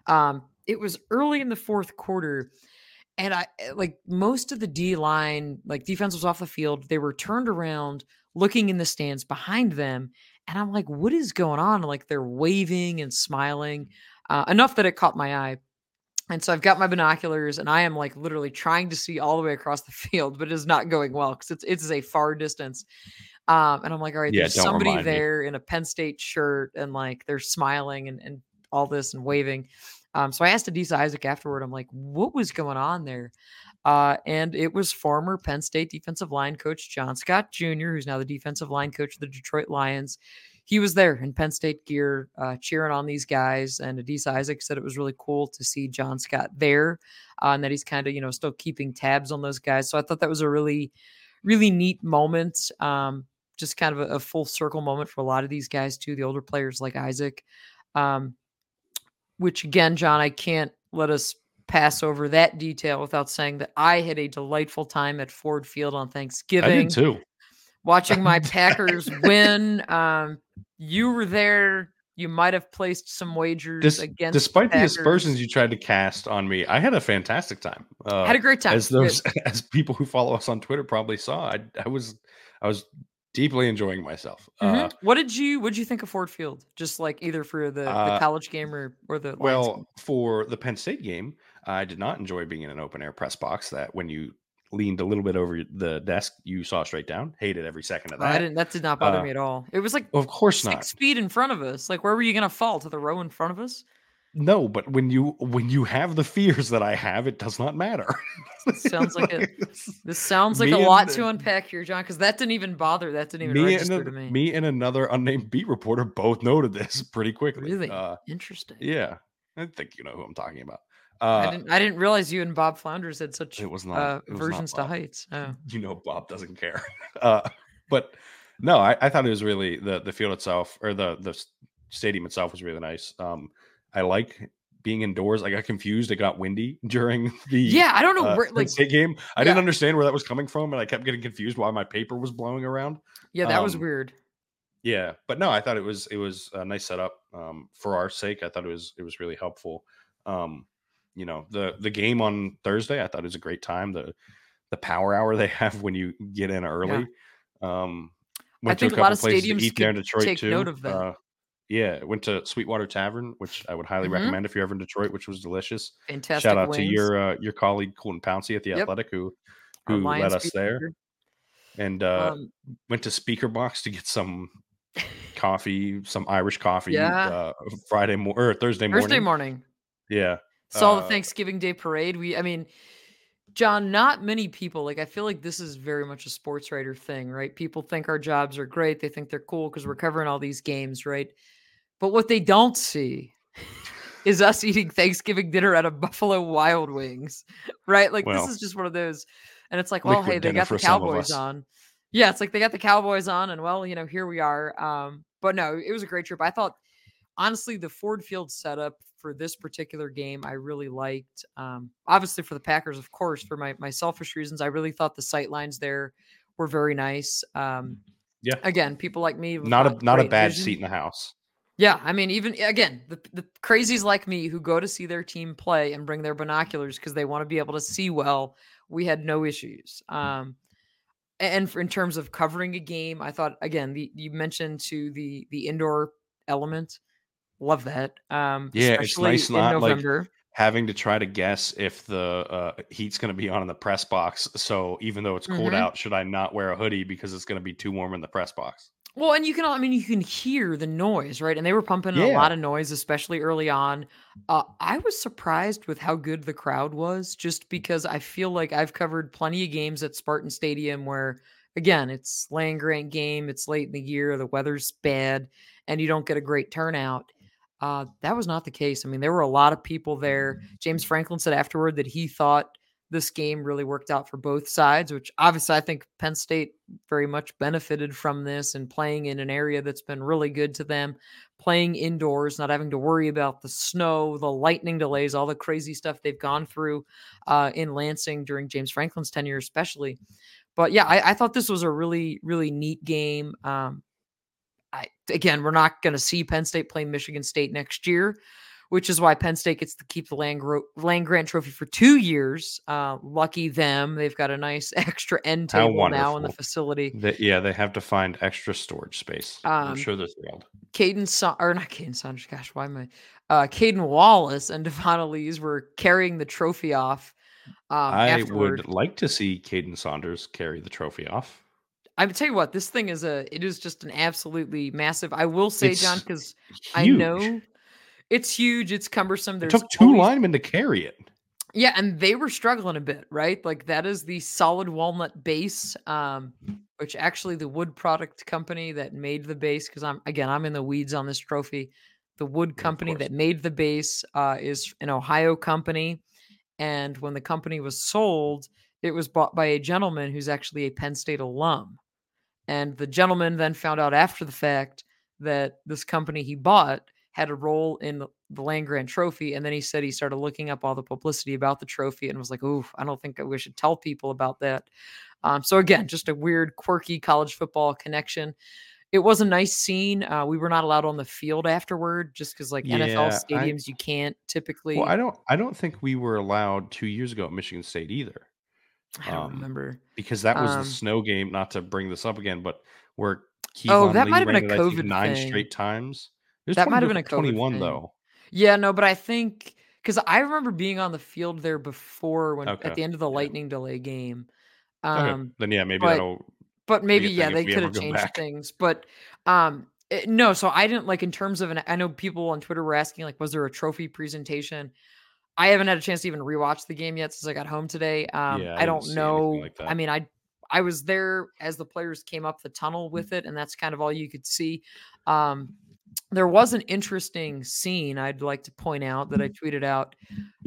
It was early in the fourth quarter, and I like most of the D line, like defense was off the field. They were turned around, looking in the stands behind them, and I'm like, "What is going on?" Like they're waving and smiling, enough that it caught my eye. And so I've got my binoculars, and I am like literally trying to see all the way across the field, but it is not going well because it's a far distance. And I'm like, all right, there's somebody there in a Penn State shirt and like they're smiling and all this and waving. So I asked Adisa Isaac afterward, I'm like, what was going on there? And it was former Penn State defensive line coach John Scott Jr., who's now the defensive line coach of the Detroit Lions. He was there in Penn State gear, cheering on these guys. And Adisa Isaac said it was really cool to see John Scott there, and that he's kind of, still keeping tabs on those guys. So I thought that was a really, really neat moment. just kind of a full circle moment for a lot of these guys too, the older players like Isaac. Um, which again, John, I can't let us pass over that detail without saying that I had a delightful time at Ford Field on I did Thanksgiving, too. watching my Packers win. You were there. You might have placed some wagers against Despite the the Packers. aspersions you tried to cast on me, I had a fantastic time. Had a great time. As as people who follow us on Twitter probably saw, I was deeply enjoying myself. What did you think of Ford Field? Just like either for the college game or the Lions game? Well, for the Penn State game, I did not enjoy being in an open air press box that when you leaned a little bit over the desk, you saw straight down. Hated every second of that. That did not bother me at all. It was like Of course 6 not. feet in front of us. Like, where were you going to fall? To the row in front of us? No, but when you have the fears that I have, it does not matter. Sounds like it. This sounds like a Me lot and to unpack here, John, because that didn't even bother. That didn't even me register to and me. me and another unnamed beat reporter both noted this pretty quickly. Really interesting. Yeah, I think you know who I'm talking about. I didn't realize you and Bob Flounders had such It was not versions to Bob. heights. Oh. You know, Bob doesn't care. But no, I thought it was really the field itself, or the stadium itself was really nice. I like being indoors. I got confused. It got windy during the I don't know where, like, State game. I didn't understand where that was coming from, and I kept getting confused why my paper was blowing around. Yeah, that was weird. Yeah, but no, I thought it was a nice setup for our sake. I thought it was really helpful. You know, the game on Thursday, I thought it was a great time. The power hour they have when you get in early. I think a lot of stadiums there in could Detroit take too. note of that. Yeah, went to Sweetwater Tavern, which I would highly recommend if you're ever in Detroit, which was delicious. Fantastic Shout out to wings. your colleague Colton Pouncey at the Athletic who Our led Lions us there, and went to Speaker Box to get some coffee, some Irish coffee. Thursday morning. Thursday morning. Yeah, Saw the Thanksgiving Day parade. John, not many people, like, I feel like this is very much a sports writer thing, right? People think our jobs are great. They think they're cool because we're covering all these games, right? But what they don't see is us eating Thanksgiving dinner at a Buffalo Wild Wings, right? Like, this is just one of those. And it's like, well, hey, they got the Cowboys on. Yeah, it's like they got the Cowboys on, and well, you know, here we are. But no, it was a great trip. I thought, honestly, the Ford Field setup for this particular game, I really liked. Obviously, for the Packers, of course, for my selfish reasons, I really thought the sight lines there were very nice. Yeah. Again, people like me, not a bad seat in the house. Yeah, I mean, even again, the crazies like me who go to see their team play and bring their binoculars because they want to be able to see well, we had no issues. And in terms of covering a game, I thought, again, you mentioned to the indoor element. Love that. It's nice in not November. like having to try to guess if the heat's going to be on in the press box. So even though it's cold out, should I not wear a hoodie because it's going to be too warm in the press box? Well, and you can hear the noise, right? And they were pumping in a lot of noise, especially early on. I was surprised with how good the crowd was, just because I feel like I've covered plenty of games at Spartan Stadium where, again, it's land grant game, it's late in the year, the weather's bad, and you don't get a great turnout. That was not the case. I mean, there were a lot of people there. James Franklin said afterward that he thought this game really worked out for both sides, which obviously I think Penn State very much benefited from this and playing in an area that's been really good to them, playing indoors, not having to worry about the snow, the lightning delays, all the crazy stuff they've gone through in Lansing during James Franklin's tenure, especially. But yeah, I thought this was a really, really neat game. Again, we're not going to see Penn State play Michigan State next year, which is why Penn State gets to keep the land grant trophy for 2 years. Lucky them. They've got a nice extra end table now in the facility. They have to find extra storage space. I'm sure they're thrilled. Caden Wallace and Devon Elise were carrying the trophy off. I would like to see Caden Saunders carry the trophy off. I would tell you what, this thing is just an absolutely massive. I will say, John, because I know it's huge. It's cumbersome. It took 2 linemen to carry it. Yeah, and they were struggling a bit, right? Like, that is the solid walnut base, which actually the wood product company that made the base, because I'm in the weeds on this trophy. The wood company that made the base is an Ohio company. And when the company was sold, it was bought by a gentleman who's actually a Penn State alum. And the gentleman then found out after the fact that this company he bought had a role in the Land Grant Trophy. And then he said he started looking up all the publicity about the trophy and was like, "Ooh, I don't think we should tell people about that." So again, just a weird, quirky college football connection. It was a nice scene. We were not allowed on the field afterward just because, like, NFL Yeah, stadiums, you can't well, typically. I don't think we were allowed 2 years ago at Michigan State either. I don't Um, remember. because that was the Um, snow game, not to bring this up again, but where oh, Keyvon that might Lee have been a ran it, I think, COVID 9 thing. straight times. It was That might have been a COVID 2021 thing. though. Yeah, no, but I think because I remember being on the field there before when at Okay. the end of the Yeah. lightning delay game. Okay. Um, Then, yeah, maybe but that'll be maybe, a yeah, thing if they we could ever have go changed back. things. But no, so I didn't like in terms of I know people on Twitter were asking like, was there a trophy presentation? I haven't had a chance to even rewatch the game yet since I got home today. Yeah, I I didn't don't see anything know. like I that. mean, I was there as the players came up the tunnel with it, and that's kind of all you could see. Um, there was an interesting scene I'd like to point out that I tweeted out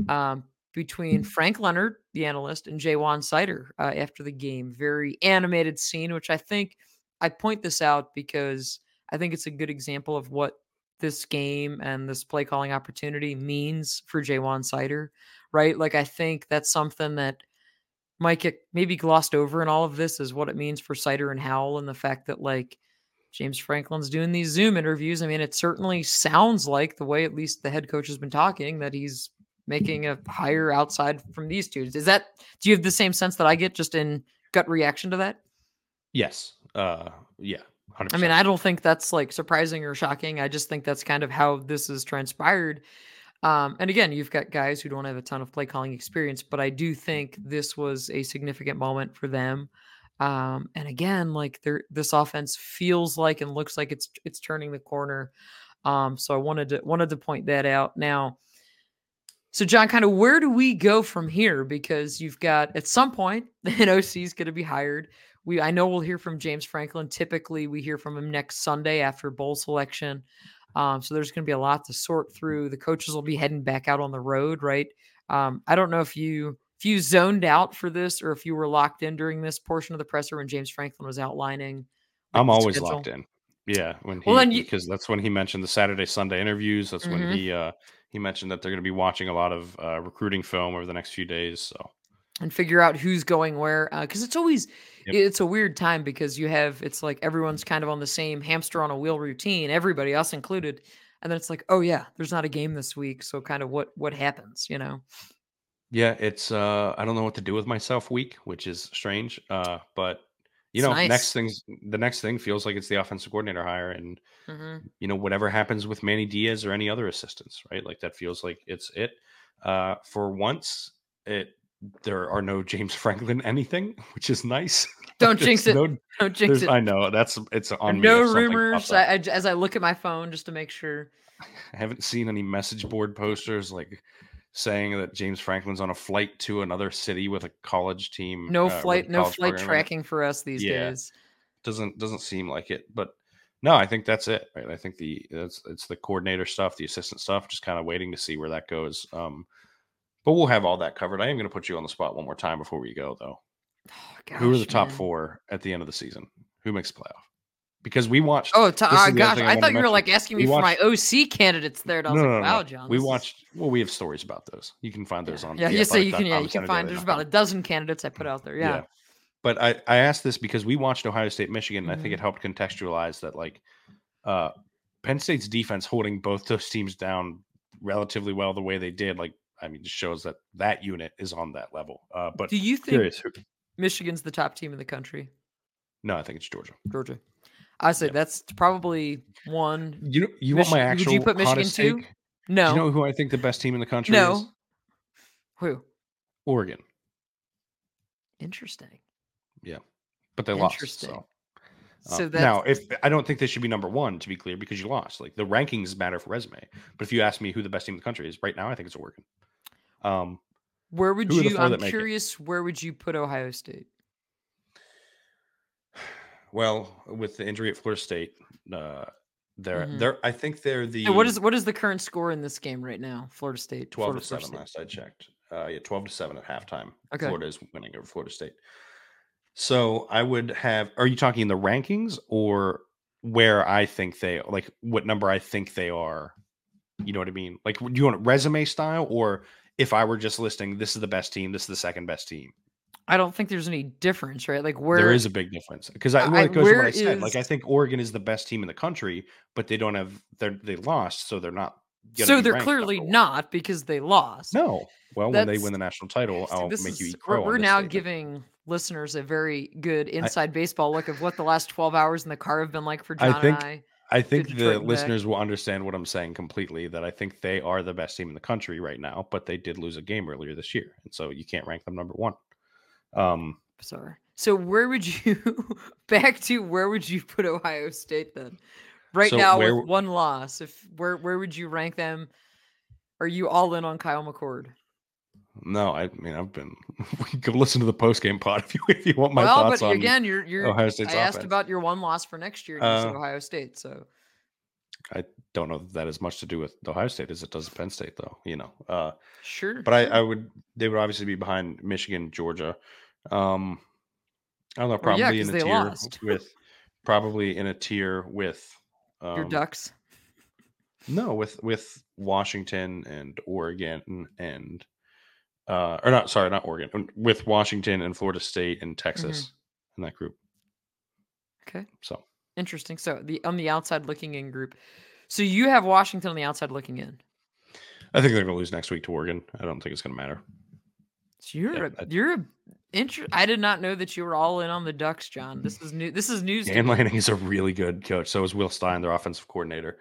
between Frank Leonard, the analyst, and Jaywan Sider after the game. Very animated scene, which I think I point this out because I think it's a good example of what this game and this play calling opportunity means for Jaywan Sider, right? Like, I think that's something that might get maybe glossed over in all of this is what it means for Sider and Howell and the fact that, like, James Franklin's doing these Zoom interviews. I mean, it certainly sounds like the way at least the head coach has been talking that he's making a hire outside from these two. Do you have the same sense that I get just in gut reaction to that? Yes. Yeah, I mean, 100%. I don't think that's like surprising or shocking. I just think that's kind of how this has transpired. And again, you've got guys who don't have a ton of play calling experience, but I do think this was a significant moment for them. And again, like this offense feels like and looks like it's turning the corner. So I wanted to point that out. Now, so John, kind of where do we go from here? Because you've got at some point an OC is going to be hired. I know we'll hear from James Franklin. Typically, we hear from him next Sunday after bowl selection. So there's going to be a lot to sort through. The coaches will be heading back out on the road, right? I don't know if you zoned out for this or if you were locked in during this portion of the presser when James Franklin was outlining like I'm the always locked schedule. in. Yeah, when Well, he then you. because that's when he mentioned the Saturday, Sunday interviews. That's when Mhm. he mentioned that they're gonna be watching a lot of, recruiting film over the next few days, so And figure out who's going where because yep. it's a weird time because it's like everyone's kind of on the same hamster on a wheel routine, everybody, us included, and then it's like, oh yeah, there's not a game this week, so kind of what happens. Yeah, it's, I don't know what to do with myself week, which is strange, but, It's next nice. things the next thing feels like it's the offensive coordinator hire and, Hmm. whatever happens with Manny Diaz or any other assistants, right? Like, that feels like it's it. For once, it there are no James Franklin anything, which is nice. Like, Don't jinx it. Don't jinx there's it. I know, it's on me No if something rumors. pops up. As I look at my phone just to make sure. I haven't seen any message board posters, like, saying that James Franklin's on a flight to another city with a college team, with a No college flight program in it. tracking for us these Yeah, days. doesn't seem like it, but no, I think that's it, right? I think it's the coordinator stuff, the assistant stuff, just kinda waiting to see where that goes, but we'll have all that covered. I am gonna put you on the spot one more time before we go, though. Oh Who are the gosh, top man. 4 at the end of the season? Who makes the playoff? Because we watched Oh, this is the other gosh, thing I I wanted thought to you were mention. like asking me We for my watched OC candidates there, and I was No, like, no, no, wow, no. John, We this is. watched well, we have stories about those. You can find those Yeah, on yeah. You say theathletic.com you and can find. There's about a centerdaily.com. dozen candidates I put out there. Yeah. Yeah. But I asked this because we watched Ohio State, Michigan, and I think Hmm. it helped contextualize that, like, uh, Penn State's defense holding both those teams down relatively well the way they did, like, I mean, just shows that that unit is on that level. But Do you think curious who Michigan's the top team in the country? No, I think it's Georgia. Georgia. I say Yeah. that's probably one. You want my Would you actual put Michigan hottest two? take? Do you No. know who I think the best team in the country is? No. Who? Oregon. Interesting. Yeah. But they lost, Interesting. so So that's now, if I don't think they should be number 1, to be clear, because you lost. Like, the rankings matter for resume. But if you ask me who the best team in the country is right now, I think it's Oregon. Um, where would who are the you? 4 I'm that make it? curious. Where would you put Ohio State? Well, with the injury at Florida State, uh, Hmm. I think they're So the what is the current score in this game right now? 12 to Florida 7 State. last I checked. Yeah, 12 to 7 at halftime. Okay. Florida is winning over Florida State. So I would have. Are you talking the rankings or where I think they like what number I think they are? You know what I mean? Like, do you want resume style, or if I were just listing, this is the best team, this is the second best team? I don't think there's any difference, right? Like There where is a big difference because well, I it goes to what where I said. Like, is I think Oregon is the best team in the country, but they don't have they lost, so they're not going to so be they're ranked clearly number one. not because they lost. No. Well, when they That's win the national title, see, I'll this make you is eat crow on we're this now statement. giving listeners a very good I, inside baseball look of what the last 12 hours in the car have been like for I John and think I I to think the Detroit and back. listeners will understand what I'm saying completely. That I think they are the best team in the country right now, but they did lose a game earlier this year, and so you can't rank them number one. Sorry. So where would you back to where would you put Ohio State then? Right So now where with one loss, if where would you rank them? Are you all in on Kyle McCord? No, I mean I've been. We can go listen to the post game pod if you want my Well, thoughts but on again, you're Ohio State's I asked offense. about your one loss for next year and you said Uh, Ohio State, so I don't know that has much to do with Ohio State as it does Penn State, though. sure, But sure. I would they would obviously be behind Michigan, Georgia. Um, I don't know, Well, yeah, probably in because a they tier lost. with probably in a tier with Your um Ducks. no with Washington and Oregon and or not sorry not Oregon with Washington and Florida State and Hmm. Texas in that group. Okay, So interesting. So the on the outside looking in group. So you have Washington on the outside looking in. I think they're going to lose next week to Oregon. I don't think it's going to matter. So Yeah, you're a I did not know that you were all in on the Ducks, John. This is new. This is news to Dan me. Lanning is a really good coach. So is Will Stein, their offensive coordinator.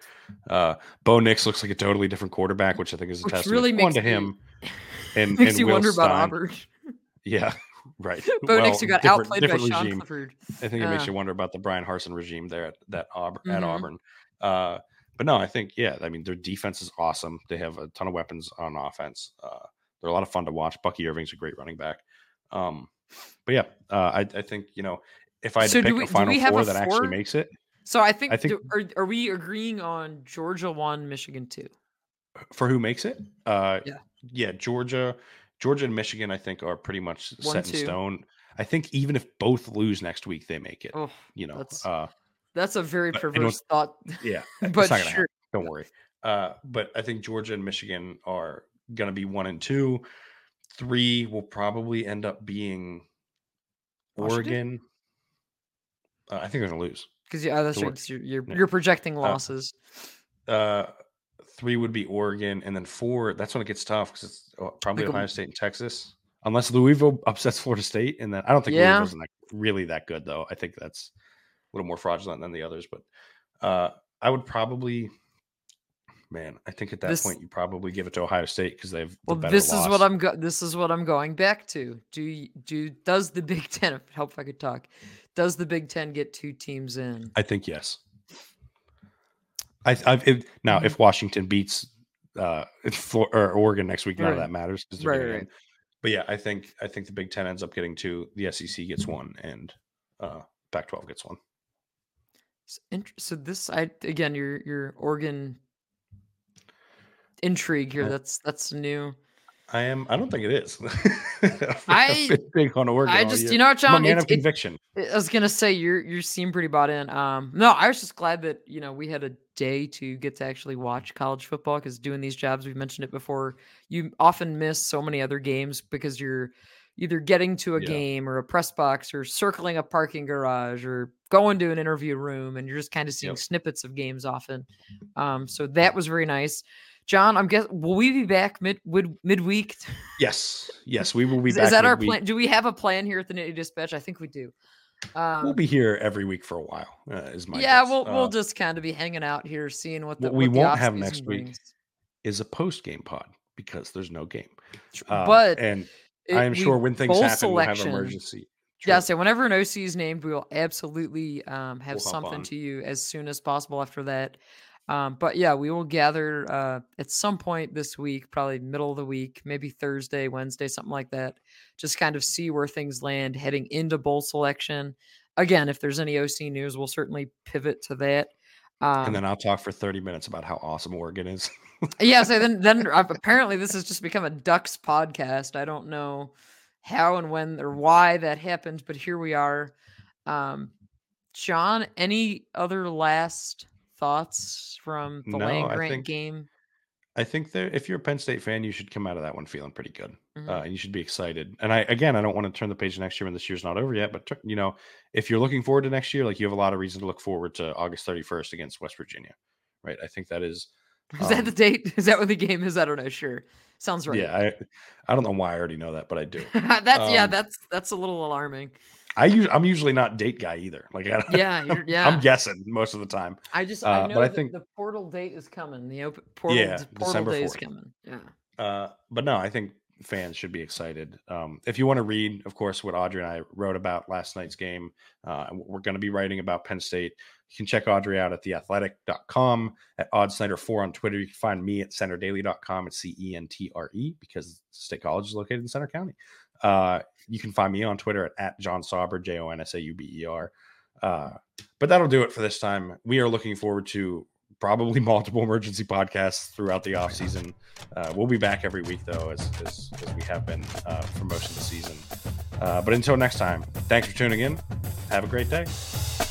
Bo Nix looks like a totally different quarterback, which I think is a Which testament really one makes to me him and makes you Will wonder about Stein. Auburn. Yeah, right. Bo Nix, Well, who got different outplayed by different Sean regime. Clifford. I think it makes you wonder about the Brian Harsin regime there at Mm-hmm. Auburn. But no, I think I mean their defense is awesome. They have a ton of weapons on offense. They're a lot of fun to watch. Bucky Irving's a great running back. But yeah, I think if I had So to pick a do Final we have Four a that actually 4? makes it, So I I think think are we agreeing on Georgia 1, Michigan 2? for who makes it, Yeah. yeah, Georgia and Michigan, I think are pretty much 1, set in 2. stone. I think even if both lose next week, they make it. Oh, You know, that's a very but I know perverse thought, yeah, it's but not gonna sure. happen. Don't worry. But I think Georgia and Michigan are gonna be 1 and 2. 3 will probably end up being Washington? Oregon. I think they're gonna lose. Because yeah, that's So right. we're 'Cause yeah. you're projecting Uh, losses. uh, 3 would be Oregon, and then 4. That's when it gets tough because it's probably Like Ohio State and Texas, unless Louisville upsets Florida State, and then I don't think yeah. Louisville's really that good though. I think that's a little more fraudulent than the others, but I would probably, man, I think at that This point you probably give it to Ohio State because they have the well, better loss. this is what I'm going back to. Does the Big 10 if help if I could talk. Does the Big 10 get 2 teams in? I think yes. Now Mhm. if Washington beats or Oregon next week, none of Right. that matters because they're Right, getting right, in. right. But yeah, I think the Big Ten ends up getting 2. The SEC gets 1, and Pac-12 gets 1. So this I again your Oregon intrigue here. Uh, That's new. I don't think it is. I've I been big on Oregon I all just year. you know what, I'm a John, man of conviction. I was gonna say you seem pretty bought in. No, I was just glad that we had a day to get to actually watch college football because doing these jobs, we've mentioned it before, you often miss so many other games because you're either getting to a Yeah. game or a press box or circling a parking garage or going to an interview room and you're just kind of seeing Yep. snippets of games often. So that was very nice. John, I'm guessing will we be back midweek? Yes. We will be Is back that our midweek. plan? Do we have a plan here at the Nitty Dispatch? I think we do. We'll be here every week for a while. Is my Yeah, guess. we'll just kind of be hanging out here, seeing what What we the won't off have season next week brings. is a post-game pod because there's no game. But And I am sure when things bowl happen, we'll have selection. emergency. Yeah, so whenever an OC is named, we will absolutely have We'll hop something on. to you as soon as possible after that. But yeah, we will gather at some point this week, probably middle of the week, maybe Thursday, Wednesday, something like that. Just kind of see where things land heading into bowl selection. Again, if there's any OC news, we'll certainly pivot to that. And then I'll talk for 30 minutes about how awesome Oregon is. Yeah, so then apparently this has just become a Ducks podcast. I don't know. how and when or why that happened, but here we are. Sean, any other last thoughts from the No, land grant game? I think that if you're a Penn State fan, you should come out of that one feeling pretty good. Mhm. And you should be excited. And I don't want to turn the page to next year when this year's not over yet. But if you're looking forward to next year, like you have a lot of reason to look forward to August 31st against West Virginia, right? I think that is. Is that the date? Is that what the game is? I don't know. Sure, sounds right. Yeah, I don't know why I already know that, but I do. That's a little alarming. I'm usually not date guy either. Like I'm guessing most of the time. I know but I think the portal date is coming. The open portal December day 4th. is coming. Yeah. But no, I think fans should be excited. If you want to read, of course, what Audrey and I wrote about last night's game, we're going to be writing about Penn State. You can check Audrey out at theathletic.com, at OddSnyder4 on Twitter. You can find me at centerdaily.com at CENTRE because State College is located in Center County. You can find me on Twitter at John Sauber, JONSAUBER. But that'll do it for this time. We are looking forward to probably multiple emergency podcasts throughout the off season. We'll be back every week though, as we have been for most of the season. But until next time, thanks for tuning in. Have a great day.